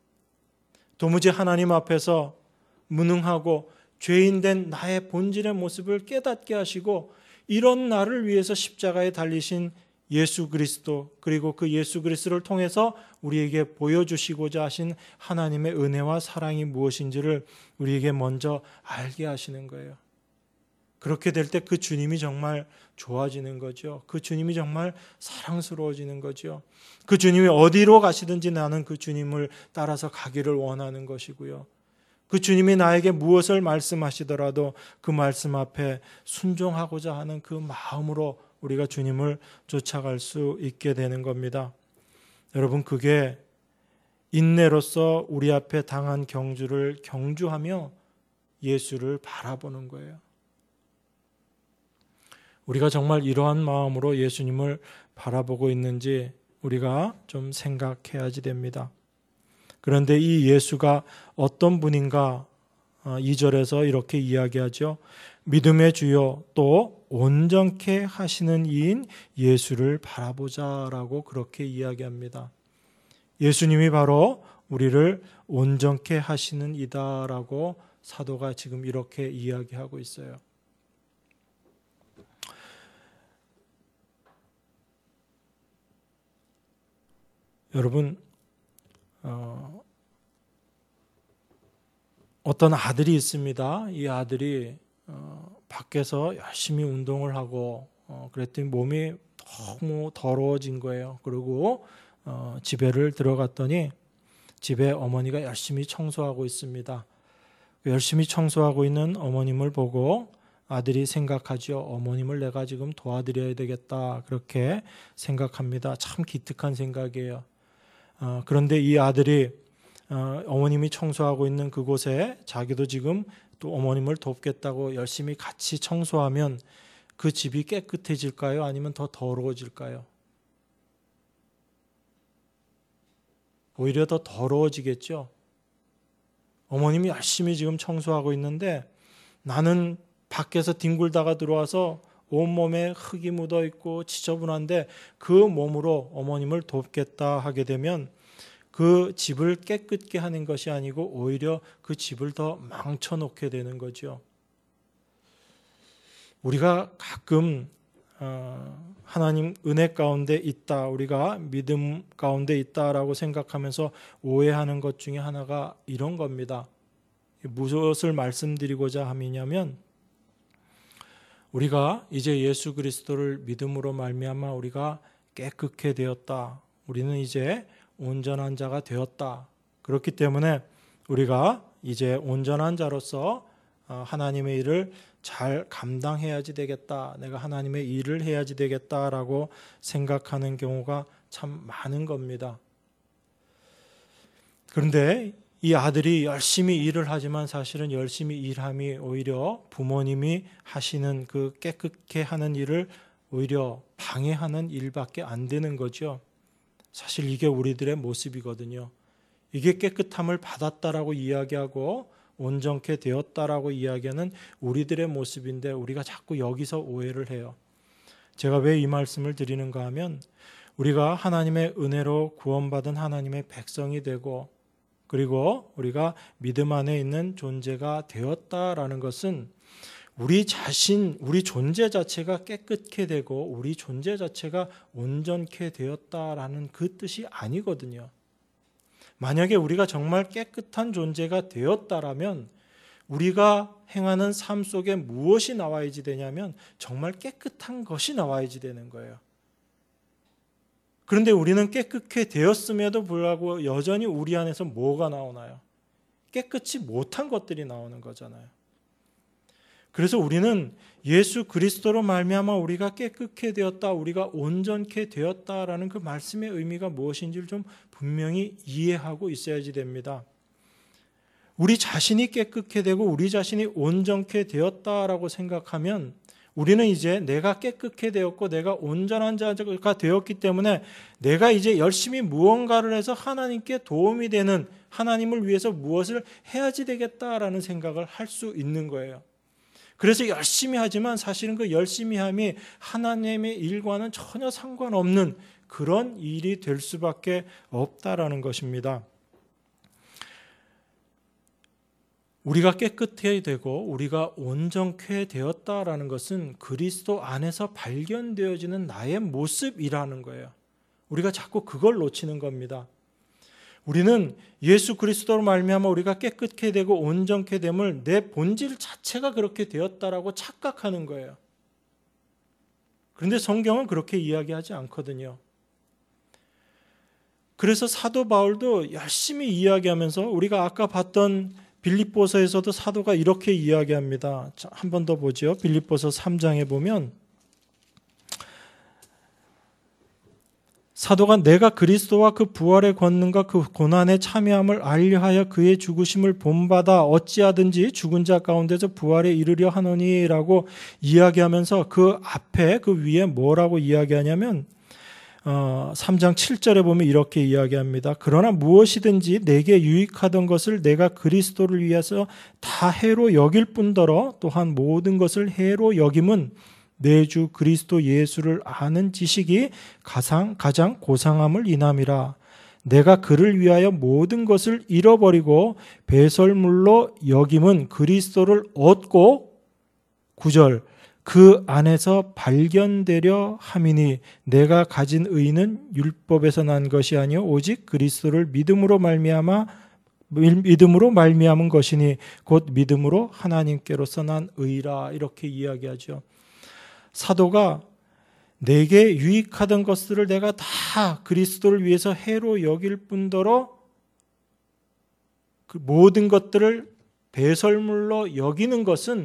도무지 하나님 앞에서 무능하고 죄인된 나의 본질의 모습을 깨닫게 하시고 이런 나를 위해서 십자가에 달리신 예수 그리스도, 그리고 그 예수 그리스도를 통해서 우리에게 보여주시고자 하신 하나님의 은혜와 사랑이 무엇인지를 우리에게 먼저 알게 하시는 거예요. 그렇게 될 때 그 주님이 정말 좋아지는 거죠. 그 주님이 정말 사랑스러워지는 거죠. 그 주님이 어디로 가시든지 나는 그 주님을 따라서 가기를 원하는 것이고요. 그 주님이 나에게 무엇을 말씀하시더라도 그 말씀 앞에 순종하고자 하는 그 마음으로 우리가 주님을 쫓아갈 수 있게 되는 겁니다. 여러분, 그게 인내로서 우리 앞에 당한 경주를 경주하며 예수를 바라보는 거예요. 우리가 정말 이러한 마음으로 예수님을 바라보고 있는지 우리가 좀 생각해야지 됩니다. 그런데 이 예수가 어떤 분인가 이 절에서 이렇게 이야기하죠. 믿음의 주요 또 온전케 하시는 이인 예수를 바라보자라고 그렇게 이야기합니다. 예수님이 바로 우리를 온전케 하시는 이다라고 사도가 지금 이렇게 이야기하고 있어요. 여러분, 어, 어떤 아들이 있습니다. 이 아들이 어, 밖에서 열심히 운동을 하고 어, 그랬더니 몸이 너무 더러워진 거예요. 그리고 어, 집에를 들어갔더니 집에 어머니가 열심히 청소하고 있습니다. 열심히 청소하고 있는 어머님을 보고 아들이 생각하죠. 어머님을 내가 지금 도와드려야 되겠다. 그렇게 생각합니다. 참 기특한 생각이에요. 어, 그런데 이 아들이 어, 어머님이 청소하고 있는 그곳에 자기도 지금 또 어머님을 돕겠다고 열심히 같이 청소하면 그 집이 깨끗해질까요? 아니면 더 더러워질까요? 오히려 더 더러워지겠죠. 어머님이 열심히 지금 청소하고 있는데 나는 밖에서 뒹굴다가 들어와서 온몸에 흙이 묻어 있고 지저분한데 그 몸으로 어머님을 돕겠다 하게 되면 그 집을 깨끗게 하는 것이 아니고 오히려 그 집을 더 망쳐놓게 되는 거죠. 우리가 가끔 하나님 은혜 가운데 있다, 우리가 믿음 가운데 있다라고 생각하면서 오해하는 것 중에 하나가 이런 겁니다. 무엇을 말씀드리고자 함이냐면 우리가 이제 예수 그리스도를 믿음으로 말미암아 우리가 깨끗게 되었다. 우리는 이제 온전한 자가 되었다. 그렇기 때문에 우리가 이제 온전한 자로서 하나님의 일을 잘 감당해야지 되겠다. 내가 하나님의 일을 해야지 되겠다라고 생각하는 경우가 참 많은 겁니다. 그런데 이 아들이 열심히 일을 하지만 사실은 열심히 일함이 오히려 부모님이 하시는 그 깨끗게 하는 일을 오히려 방해하는 일밖에 안 되는 거죠. 사실 이게 우리들의 모습이거든요. 이게 깨끗함을 받았다라고 이야기하고 온전케 되었다라고 이야기하는 우리들의 모습인데 우리가 자꾸 여기서 오해를 해요. 제가 왜 이 말씀을 드리는가 하면 우리가 하나님의 은혜로 구원받은 하나님의 백성이 되고 그리고 우리가 믿음 안에 있는 존재가 되었다라는 것은 우리 자신, 우리 존재 자체가 깨끗게 되고 우리 존재 자체가 온전케 되었다라는 그 뜻이 아니거든요. 만약에 우리가 정말 깨끗한 존재가 되었다라면 우리가 행하는 삶 속에 무엇이 나와야지 되냐면 정말 깨끗한 것이 나와야지 되는 거예요. 그런데 우리는 깨끗게 되었음에도 불구하고 여전히 우리 안에서 뭐가 나오나요? 깨끗이 못한 것들이 나오는 거잖아요. 그래서 우리는 예수 그리스도로 말미암아 우리가 깨끗게 되었다, 우리가 온전케 되었다라는 그 말씀의 의미가 무엇인지를 좀 분명히 이해하고 있어야지 됩니다. 우리 자신이 깨끗게 되고 우리 자신이 온전케 되었다라고 생각하면 우리는 이제 내가 깨끗게 되었고 내가 온전한 자가 되었기 때문에 내가 이제 열심히 무언가를 해서 하나님께 도움이 되는, 하나님을 위해서 무엇을 해야지 되겠다라는 생각을 할 수 있는 거예요. 그래서 열심히 하지만 사실은 그 열심히 함이 하나님의 일과는 전혀 상관없는 그런 일이 될 수밖에 없다라는 것입니다. 우리가 깨끗해야 되고 우리가 온전케 되었다라는 것은 그리스도 안에서 발견되어지는 나의 모습이라는 거예요. 우리가 자꾸 그걸 놓치는 겁니다. 우리는 예수 그리스도로 말미암아 우리가 깨끗게 되고 온전케 됨을 내 본질 자체가 그렇게 되었다라고 착각하는 거예요. 그런데 성경은 그렇게 이야기하지 않거든요. 그래서 사도 바울도 열심히 이야기하면서 우리가 아까 봤던 빌립보서에서도 사도가 이렇게 이야기합니다. 한 번 더 보죠. 빌립보서 삼 장에 보면 사도가 내가 그리스도와 그 부활의 권능과 그 고난의 참여함을 알려하여 그의 죽으심을 본받아 어찌하든지 죽은 자 가운데서 부활에 이르려 하노니라고 이야기하면서 그 앞에 그 위에 뭐라고 이야기하냐면 어, 삼 장 칠 절에 보면 이렇게 이야기합니다. 그러나 무엇이든지 내게 유익하던 것을 내가 그리스도를 위해서 다 해로 여길 뿐더러 또한 모든 것을 해로 여김은 내 주 그리스도 예수를 아는 지식이 가장, 가장 고상함을 인함이라. 내가 그를 위하여 모든 것을 잃어버리고 배설물로 여김은 그리스도를 얻고 구 절 그 안에서 발견되려 함이니 내가 가진 의는 율법에서 난 것이 아니요 오직 그리스도를 믿음으로 말미암아 믿음으로 말미암은 것이니 곧 믿음으로 하나님께로서 난 의라. 이렇게 이야기하죠. 사도가 내게 유익하던 것들을 내가 다 그리스도를 위해서 해로 여길 뿐더러 그 모든 것들을 배설물로 여기는 것은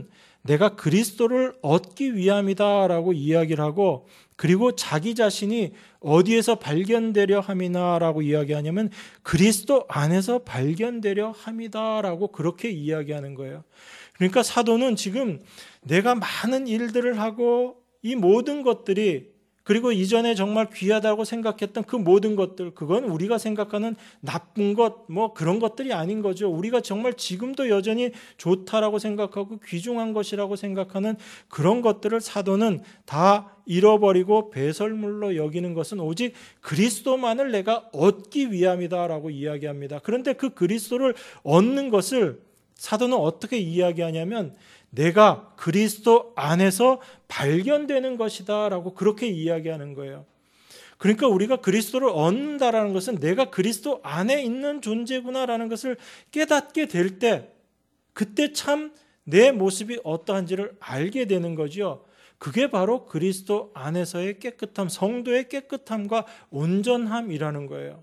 내가 그리스도를 얻기 위함이다라고 이야기를 하고, 그리고 자기 자신이 어디에서 발견되려 함이나라고 이야기하냐면 그리스도 안에서 발견되려 함이다라고 그렇게 이야기하는 거예요. 그러니까 사도는 지금 내가 많은 일들을 하고 이 모든 것들이, 그리고 이전에 정말 귀하다고 생각했던 그 모든 것들, 그건 우리가 생각하는 나쁜 것, 뭐 그런 것들이 아닌 거죠. 우리가 정말 지금도 여전히 좋다라고 생각하고 귀중한 것이라고 생각하는 그런 것들을 사도는 다 잃어버리고 배설물로 여기는 것은 오직 그리스도만을 내가 얻기 위함이다라고 이야기합니다. 그런데 그 그리스도를 얻는 것을 사도는 어떻게 이야기하냐면 내가 그리스도 안에서 발견되는 것이다 라고 그렇게 이야기하는 거예요. 그러니까 우리가 그리스도를 얻는다라는 것은 내가 그리스도 안에 있는 존재구나라는 것을 깨닫게 될 때, 그때 참 내 모습이 어떠한지를 알게 되는 거죠. 그게 바로 그리스도 안에서의 깨끗함, 성도의 깨끗함과 온전함이라는 거예요.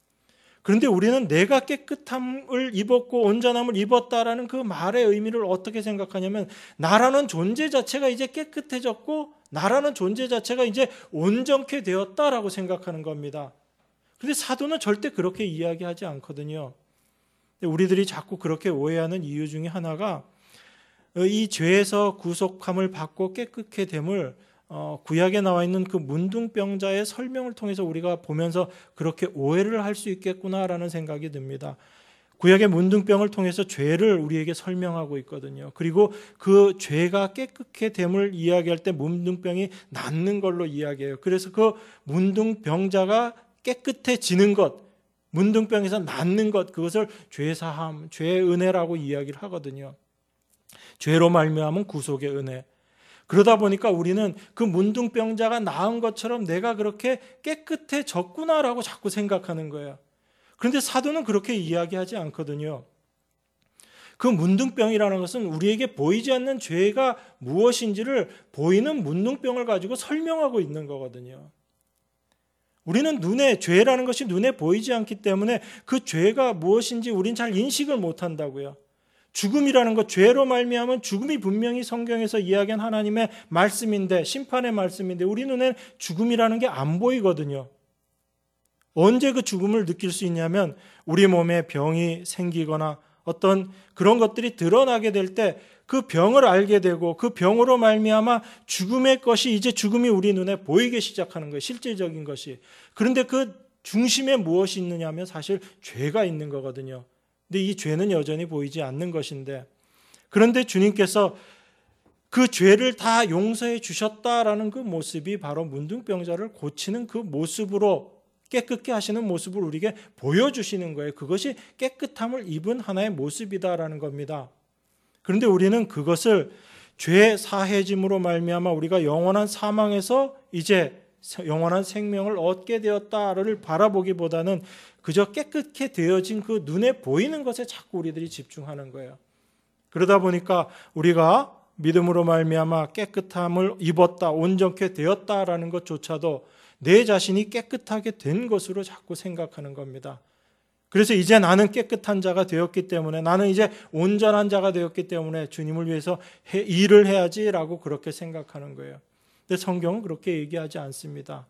그런데 우리는 내가 깨끗함을 입었고 온전함을 입었다라는 그 말의 의미를 어떻게 생각하냐면 나라는 존재 자체가 이제 깨끗해졌고 나라는 존재 자체가 이제 온전케 되었다라고 생각하는 겁니다. 그런데 사도는 절대 그렇게 이야기하지 않거든요. 우리들이 자꾸 그렇게 오해하는 이유 중에 하나가 이 죄에서 구속함을 받고 깨끗게 됨을 어, 구약에 나와 있는 그 문둥병자의 설명을 통해서 우리가 보면서 그렇게 오해를 할 수 있겠구나라는 생각이 듭니다. 구약의 문둥병을 통해서 죄를 우리에게 설명하고 있거든요. 그리고 그 죄가 깨끗게 됨을 이야기할 때 문둥병이 낫는 걸로 이야기해요. 그래서 그 문둥병자가 깨끗해지는 것, 문둥병에서 낫는 것, 그것을 죄사함, 죄의 은혜라고 이야기를 하거든요. 죄로 말미암은 구속의 은혜. 그러다 보니까 우리는 그 문둥병자가 나은 것처럼 내가 그렇게 깨끗해졌구나라고 자꾸 생각하는 거예요. 그런데 사도는 그렇게 이야기하지 않거든요. 그 문둥병이라는 것은 우리에게 보이지 않는 죄가 무엇인지를 보이는 문둥병을 가지고 설명하고 있는 거거든요. 우리는 눈에, 죄라는 것이 눈에 보이지 않기 때문에 그 죄가 무엇인지 우린 잘 인식을 못한다고요. 죽음이라는 것, 죄로 말미암은 죽음이 분명히 성경에서 이야기한 하나님의 말씀인데, 심판의 말씀인데 우리 눈엔 죽음이라는 게 안 보이거든요. 언제 그 죽음을 느낄 수 있냐면 우리 몸에 병이 생기거나 어떤 그런 것들이 드러나게 될 때 그 병을 알게 되고 그 병으로 말미암아 죽음의 것이 이제 죽음이 우리 눈에 보이기 시작하는 거예요. 실질적인 것이. 그런데 그 중심에 무엇이 있느냐 하면 사실 죄가 있는 거거든요. 근데 이 죄는 여전히 보이지 않는 것인데, 그런데 주님께서 그 죄를 다 용서해 주셨다라는 그 모습이 바로 문둥병자를 고치는 그 모습으로, 깨끗게 하시는 모습을 우리에게 보여주시는 거예요. 그것이 깨끗함을 입은 하나의 모습이다라는 겁니다. 그런데 우리는 그것을 죄 사해짐으로 말미암아 우리가 영원한 사망에서 이제 영원한 생명을 얻게 되었다를 바라보기보다는 그저 깨끗게 되어진 그 눈에 보이는 것에 자꾸 우리들이 집중하는 거예요. 그러다 보니까 우리가 믿음으로 말미암아 깨끗함을 입었다, 온전케 되었다라는 것조차도 내 자신이 깨끗하게 된 것으로 자꾸 생각하는 겁니다. 그래서 이제 나는 깨끗한 자가 되었기 때문에, 나는 이제 온전한 자가 되었기 때문에 주님을 위해서 해, 일을 해야지라고 그렇게 생각하는 거예요. 근데 성경은 그렇게 얘기하지 않습니다.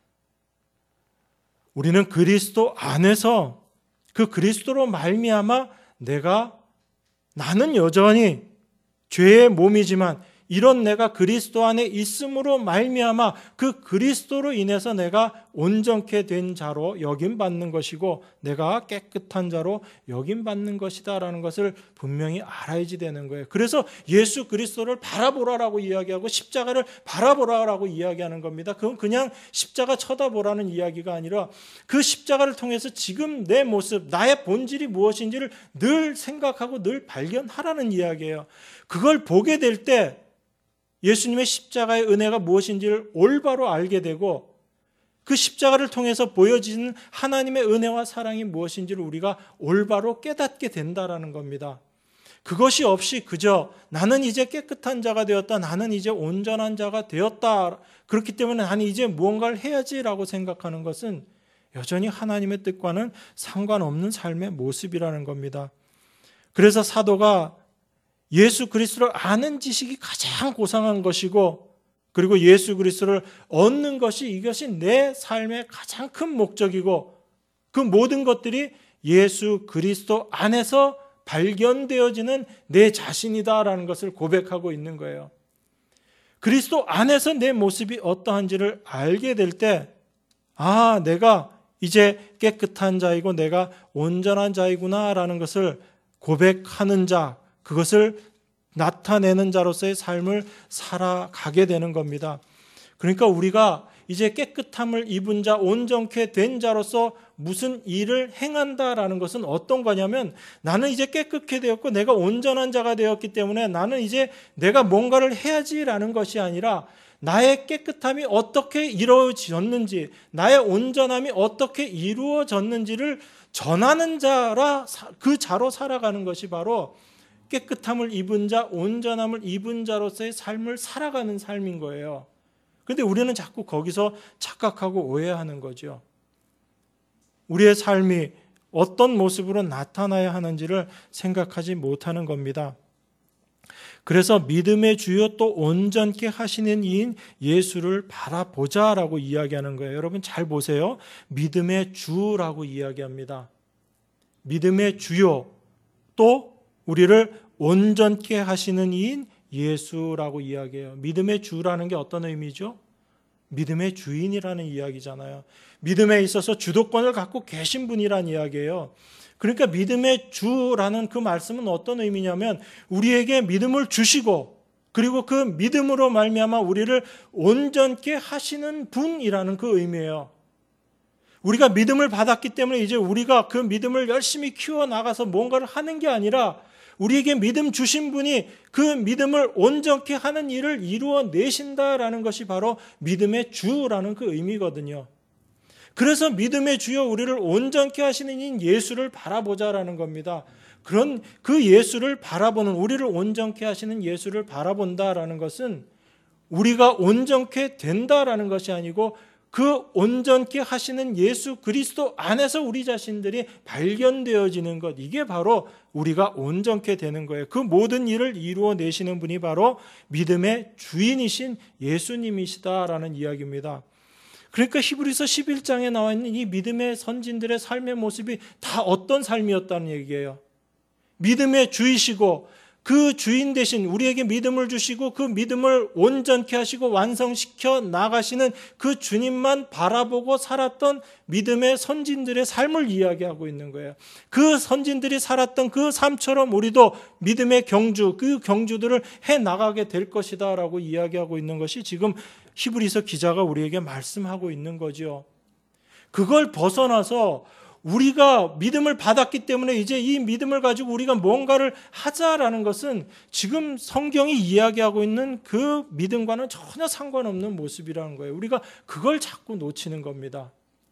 우리는 그리스도 안에서 그 그리스도로 말미암아 내가, 나는 여전히 죄의 몸이지만 이런 내가 그리스도 안에 있음으로 말미암아 그 그리스도로 인해서 내가 온전케 된 자로 여김받는 것이고 내가 깨끗한 자로 여김받는 것이다라는 것을 분명히 알아야지 되는 거예요. 그래서 예수 그리스도를 바라보라라고 이야기하고 십자가를 바라보라라고 이야기하는 겁니다. 그건 그냥 십자가 쳐다보라는 이야기가 아니라 그 십자가를 통해서 지금 내 모습, 나의 본질이 무엇인지를 늘 생각하고 늘 발견하라는 이야기예요. 그걸 보게 될 때 예수님의 십자가의 은혜가 무엇인지를 올바로 알게 되고 그 십자가를 통해서 보여지는 하나님의 은혜와 사랑이 무엇인지를 우리가 올바로 깨닫게 된다라는 겁니다. 그것이 없이 그저 나는 이제 깨끗한 자가 되었다, 나는 이제 온전한 자가 되었다, 그렇기 때문에 나는 이제 무언가를 해야지라고 생각하는 것은 여전히 하나님의 뜻과는 상관없는 삶의 모습이라는 겁니다. 그래서 사도가 예수 그리스도를 아는 지식이 가장 고상한 것이고, 그리고 예수 그리스도를 얻는 것이, 이것이 내 삶의 가장 큰 목적이고, 그 모든 것들이 예수 그리스도 안에서 발견되어지는 내 자신이다라는 것을 고백하고 있는 거예요. 그리스도 안에서 내 모습이 어떠한지를 알게 될 때, 아, 내가 이제 깨끗한 자이고 내가 온전한 자이구나라는 것을 고백하는 자, 그것을 나타내는 자로서의 삶을 살아가게 되는 겁니다. 그러니까 우리가 이제 깨끗함을 입은 자, 온전케 된 자로서 무슨 일을 행한다라는 것은 어떤 거냐면, 나는 이제 깨끗게 되었고 내가 온전한 자가 되었기 때문에 나는 이제 내가 뭔가를 해야지라는 것이 아니라, 나의 깨끗함이 어떻게 이루어졌는지, 나의 온전함이 어떻게 이루어졌는지를 전하는 자라, 그 자로 살아가는 것이 바로 깨끗함을 입은 자, 온전함을 입은 자로서의 삶을 살아가는 삶인 거예요. 그런데 우리는 자꾸 거기서 착각하고 오해하는 거죠. 우리의 삶이 어떤 모습으로 나타나야 하는지를 생각하지 못하는 겁니다. 그래서 믿음의 주요 또 온전케 하시는 이인 예수를 바라보자라고 이야기하는 거예요. 여러분 잘 보세요. 믿음의 주라고 이야기합니다. 믿음의 주요 또 우리를 온전케 하시는 이인 예수라고 이야기해요. 믿음의 주라는 게 어떤 의미죠? 믿음의 주인이라는 이야기잖아요. 믿음에 있어서 주도권을 갖고 계신 분이라는 이야기예요. 그러니까 믿음의 주라는 그 말씀은 어떤 의미냐면, 우리에게 믿음을 주시고, 그리고 그 믿음으로 말미암아 우리를 온전케 하시는 분이라는 그 의미예요. 우리가 믿음을 받았기 때문에 이제 우리가 그 믿음을 열심히 키워나가서 뭔가를 하는 게 아니라, 우리에게 믿음 주신 분이 그 믿음을 온전케 하는 일을 이루어내신다라는 것이 바로 믿음의 주라는 그 의미거든요. 그래서 믿음의 주여 우리를 온전케 하시는 인 예수를 바라보자라는 겁니다. 그런 그 예수를 바라보는, 우리를 온전케 하시는 예수를 바라본다라는 것은 우리가 온전케 된다라는 것이 아니고, 그 온전케 하시는 예수 그리스도 안에서 우리 자신들이 발견되어지는 것, 이게 바로 우리가 온전케 되는 거예요. 그 모든 일을 이루어내시는 분이 바로 믿음의 주인이신 예수님이시다라는 이야기입니다. 그러니까 히브리서 십일 장에 나와 있는 이 믿음의 선진들의 삶의 모습이 다 어떤 삶이었다는 얘기예요. 믿음의 주이시고 그 주인 대신 우리에게 믿음을 주시고 그 믿음을 온전케 하시고 완성시켜 나가시는 그 주님만 바라보고 살았던 믿음의 선진들의 삶을 이야기하고 있는 거예요. 그 선진들이 살았던 그 삶처럼 우리도 믿음의 경주, 그 경주들을 해나가게 될 것이다 라고 이야기하고 있는 것이 지금 히브리서 기자가 우리에게 말씀하고 있는 거죠. 그걸 벗어나서 우리가 믿음을 받았기 때문에 이제 이 믿음을 가지고 우리가 뭔가를 하자라는 것은 지금 성경이 이야기하고 있는 그 믿음과는 전혀 상관없는 모습이라는 거예요. 우리가 그걸 자꾸 놓치는 겁니다.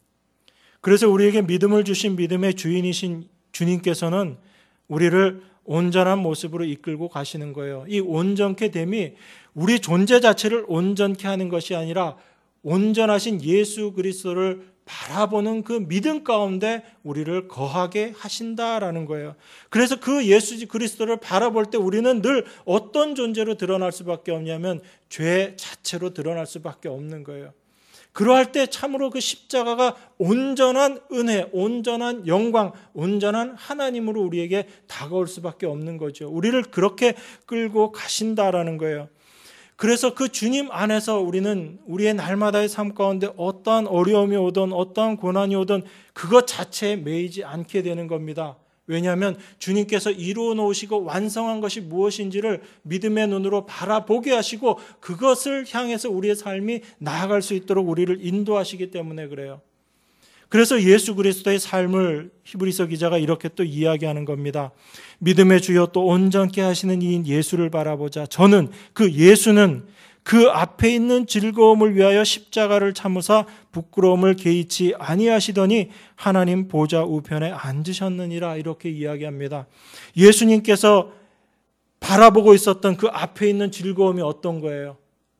그래서 우리에게 믿음을 주신 믿음의 주인이신 주님께서는 우리를 온전한 모습으로 이끌고 가시는 거예요. 이 온전케 됨이 우리 존재 자체를 온전케 하는 것이 아니라 온전하신 예수 그리스도를 바라보는 그 믿음 가운데 우리를 거하게 하신다라는 거예요. 그래서 그 예수 그리스도를 바라볼 때 우리는 늘 어떤 존재로 드러날 수밖에 없냐면 죄 자체로 드러날 수밖에 없는 거예요. 그러할 때 참으로 그 십자가가 온전한 은혜, 온전한 영광, 온전한 하나님으로 우리에게 다가올 수밖에 없는 거죠. 우리를 그렇게 끌고 가신다라는 거예요. 그래서 그 주님 안에서 우리는 우리의 날마다의 삶 가운데 어떠한 어려움이 오든 어떠한 고난이 오든 그것 자체에 매이지 않게 되는 겁니다. 왜냐하면 주님께서 이루어 놓으시고 완성한 것이 무엇인지를 믿음의 눈으로 바라보게 하시고 그것을 향해서 우리의 삶이 나아갈 수 있도록 우리를 인도하시기 때문에 그래요. 그래서 예수 그리스도의 삶을 히브리서 기자가 이렇게 또 이야기하는 겁니다. 믿음의 주여 또 온전케 하시는 이인 예수를 바라보자. 저는 그 예수는 그 앞에 있는 즐거움을 위하여 십자가를 참으사 부끄러움을 개의치 아니하시더니 하나님 보좌 우편에 앉으셨느니라 이렇게 이야기합니다. 예수님께서 바라보고 있었던 그 앞에 있는 즐거움이 어떤 거예요?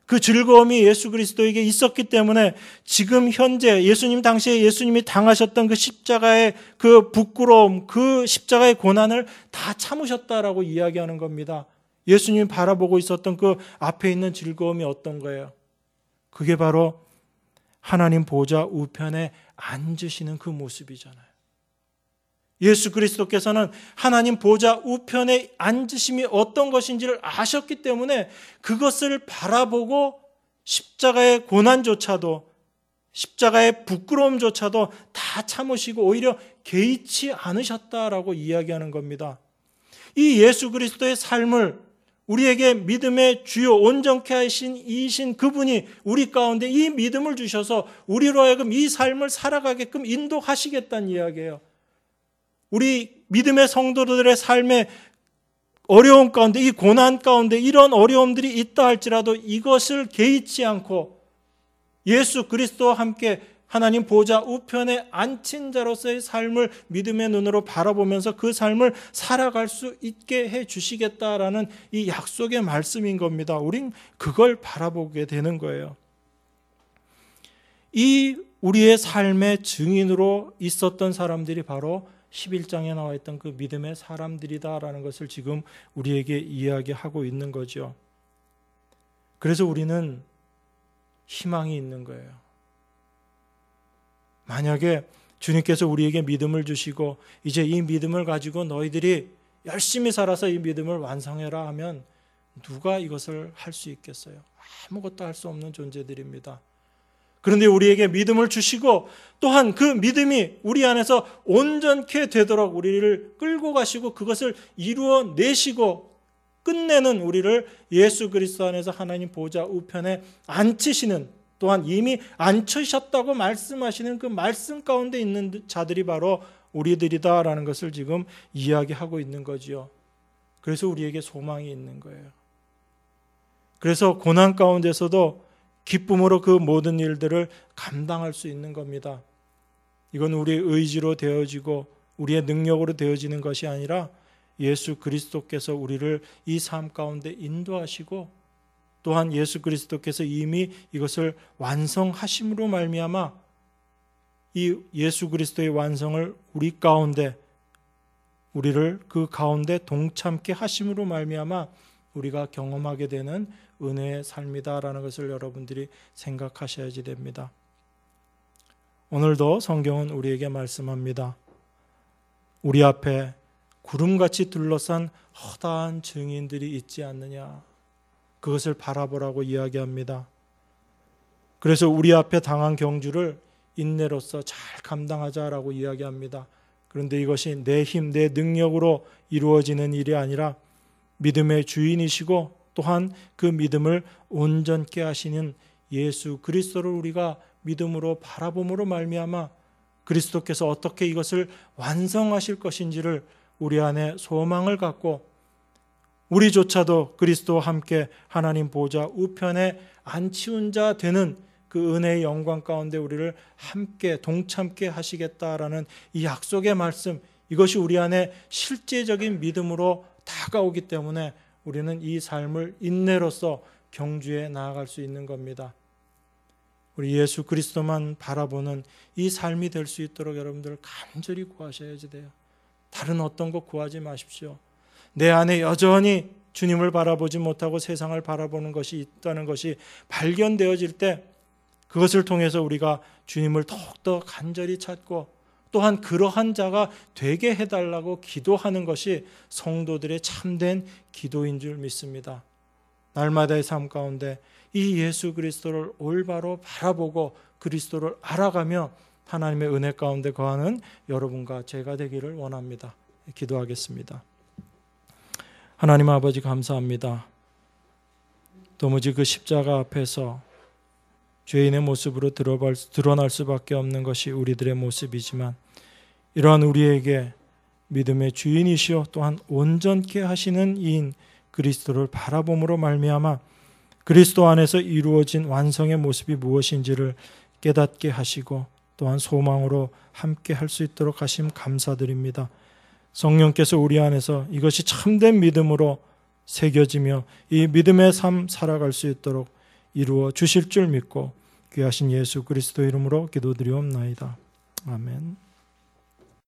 그 즐거움이 예수 그리스도에게 있었기 때문에 지금 현재 예수님 당시에 예수님이 당하셨던 그 십자가의 그 부끄러움, 그 십자가의 고난을 다 참으셨다라고 이야기하는 겁니다. 예수님이 바라보고 있었던 그 앞에 있는 즐거움이 어떤 거예요? 그게 바로 하나님 보좌 우편에 앉으시는 그 모습이잖아요. 예수 그리스도께서는 하나님 보좌 우편에 앉으심이 어떤 것인지를 아셨기 때문에 그것을 바라보고 십자가의 고난조차도, 십자가의 부끄러움조차도 다 참으시고 오히려 개의치 않으셨다라고 이야기하는 겁니다. 이 예수 그리스도의 삶을 우리에게 믿음의 주요 온전케 하신 이신 그분이 우리 가운데 이 믿음을 주셔서 우리로 하여금 이 삶을 살아가게끔 인도하시겠다는 이야기예요. 우리 믿음의 성도들의 삶의 어려움 가운데, 이 고난 가운데 이런 어려움들이 있다 할지라도 이것을 개의치 않고 예수 그리스도와 함께 하나님 보좌 우편에 앉힌 자로서의 삶을 믿음의 눈으로 바라보면서 그 삶을 살아갈 수 있게 해 주시겠다라는 이 약속의 말씀인 겁니다. 우린 그걸 바라보게 되는 거예요. 이 우리의 삶의 증인으로 있었던 사람들이 바로 십일 장에 나와 있던 그 믿음의 사람들이다라는 것을 지금 우리에게 이야기하고 있는 거죠. 그래서 우리는 희망이 있는 거예요. 만약에 주님께서 우리에게 믿음을 주시고 이제 이 믿음을 가지고 너희들이 열심히 살아서 이 믿음을 완성해라 하면 누가 이것을 할 수 있겠어요? 아무것도 할 수 없는 존재들입니다. 그런데 우리에게 믿음을 주시고 또한 그 믿음이 우리 안에서 온전케 되도록 우리를 끌고 가시고 그것을 이루어내시고 끝내는 우리를 예수 그리스도 안에서 하나님 보좌 우편에 앉히시는, 또한 이미 앉히셨다고 말씀하시는 그 말씀 가운데 있는 자들이 바로 우리들이다라는 것을 지금 이야기하고 있는 거지요. 그래서 우리에게 소망이 있는 거예요. 그래서 고난 가운데서도 기쁨으로 그 모든 일들을 감당할 수 있는 겁니다. 이건 우리의 의지로 되어지고 우리의 능력으로 되어지는 것이 아니라 예수 그리스도께서 우리를 이 삶 가운데 인도하시고 또한 예수 그리스도께서 이미 이것을 완성하심으로 말미암아 이 예수 그리스도의 완성을 우리 가운데, 우리를 그 가운데 동참케 하심으로 말미암아 우리가 경험하게 되는 은혜의 삶이다라는 것을 여러분들이 생각하셔야지 됩니다. 오늘도 성경은 우리에게 말씀합니다. 우리 앞에 구름같이 둘러싼 허다한 증인들이 있지 않느냐, 그것을 바라보라고 이야기합니다. 그래서 우리 앞에 당한 경주를 인내로서 잘 감당하자라고 이야기합니다. 그런데 이것이 내 힘, 내 능력으로 이루어지는 일이 아니라 믿음의 주인이시고 또한 그 믿음을 온전케 하시는 예수 그리스도를 우리가 믿음으로 바라봄으로 말미암아 그리스도께서 어떻게 이것을 완성하실 것인지를 우리 안에 소망을 갖고 우리조차도 그리스도와 함께 하나님 보좌 우편에 앉히운 자 되는 그 은혜의 영광 가운데 우리를 함께 동참케 하시겠다라는 이 약속의 말씀, 이것이 우리 안에 실제적인 믿음으로 다가오기 때문에 우리는 이 삶을 인내로서 경주에 나아갈 수 있는 겁니다. 우리 예수 그리스도만 바라보는 이 삶이 될 수 있도록 여러분들 간절히 구하셔야지 돼요. 다른 어떤 것 구하지 마십시오. 내 안에 여전히 주님을 바라보지 못하고 세상을 바라보는 것이 있다는 것이 발견되어질 때 그것을 통해서 우리가 주님을 더욱더 간절히 찾고 또한 그러한 자가 되게 해달라고 기도하는 것이 성도들의 참된 기도인 줄 믿습니다. 날마다의 삶 가운데 이 예수 그리스도를 올바로 바라보고 그리스도를 알아가며 하나님의 은혜 가운데 거하는 여러분과 제가 되기를 원합니다. 기도하겠습니다. 하나님 아버지 감사합니다. 도무지 그 십자가 앞에서 죄인의 모습으로 드러날 수밖에 없는 것이 우리들의 모습이지만 이러한 우리에게 믿음의 주인이시오 또한 온전케 하시는 이인 그리스도를 바라봄으로 말미암아 그리스도 안에서 이루어진 완성의 모습이 무엇인지를 깨닫게 하시고 또한 소망으로 함께 할 수 있도록 하심 감사드립니다. 성령께서 우리 안에서 이것이 참된 믿음으로 새겨지며 이 믿음의 삶 살아갈 수 있도록 이루어 주실 줄 믿고 귀하신 예수 그리스도 이름으로 기도드리옵나이다. 아멘.